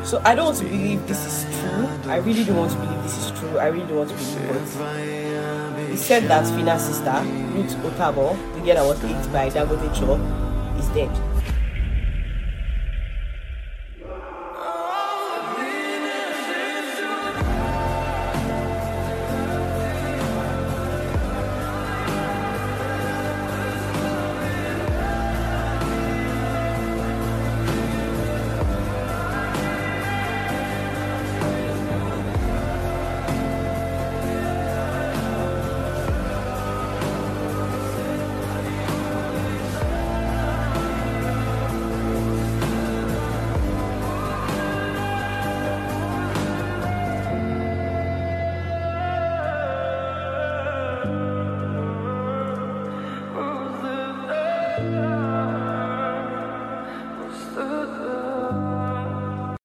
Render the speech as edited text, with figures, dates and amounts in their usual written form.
So I don't want to believe this is true. I really don't want to believe this is true. I really don't want to believe it. He said that Fina's sister, Ruth Otabo, the girl that was hit by Dangote Cho, is dead.